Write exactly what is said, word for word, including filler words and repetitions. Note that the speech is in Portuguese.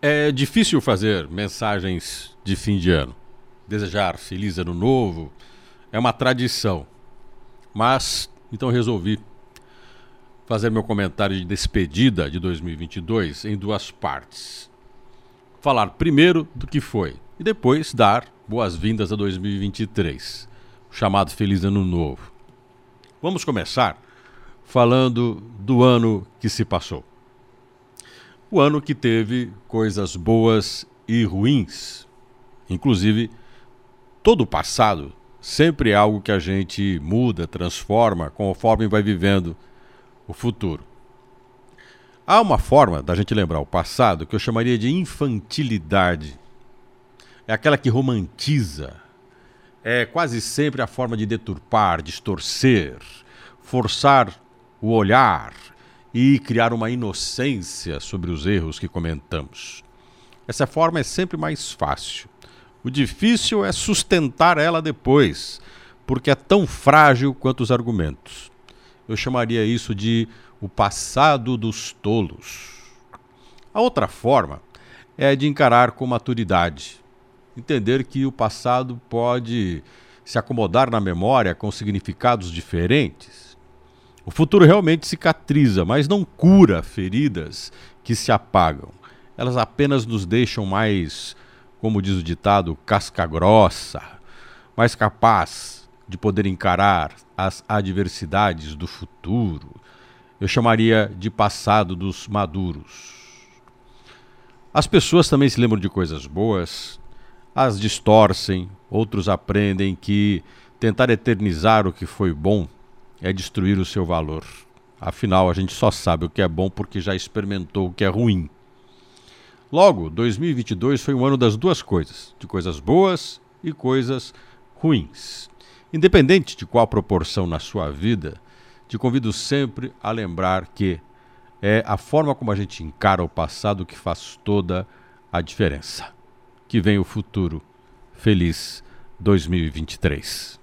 É difícil fazer mensagens de fim de ano. Desejar feliz ano novo é uma tradição. Mas, então resolvi fazer meu comentário de despedida de dois mil e vinte e dois em duas partes. Falar primeiro do que foi e depois dar boas-vindas a dois mil e vinte e três, o chamado Feliz Ano Novo. Vamos começar falando do ano que se passou. O ano que teve coisas boas e ruins. Inclusive, todo o passado sempre é algo que a gente muda, transforma, conforme vai vivendo o futuro. Há uma forma da gente lembrar o passado que eu chamaria de infantilidade. É aquela que romantiza. É quase sempre a forma de deturpar, distorcer, forçar o olhar e criar uma inocência sobre os erros que comentamos. Essa forma é sempre mais fácil. O difícil é sustentar ela depois, porque é tão frágil quanto os argumentos. Eu chamaria isso de o passado dos tolos. A outra forma é de encarar com maturidade. Entender que o passado pode se acomodar na memória com significados diferentes. O futuro realmente cicatriza, mas não cura feridas que se apagam. Elas apenas nos deixam mais, como diz o ditado, casca grossa, mais capaz de poder encarar as adversidades do futuro. Eu chamaria de passado dos maduros. As pessoas também se lembram de coisas boas, as distorcem, outros aprendem que tentar eternizar o que foi bom é destruir o seu valor. Afinal, a gente só sabe o que é bom porque já experimentou o que é ruim. Logo, dois mil e vinte e dois foi um ano das duas coisas, de coisas boas e coisas ruins. Independente de qual proporção na sua vida, te convido sempre a lembrar que é a forma como a gente encara o passado que faz toda a diferença. Que vem o futuro. Feliz dois mil e vinte e três.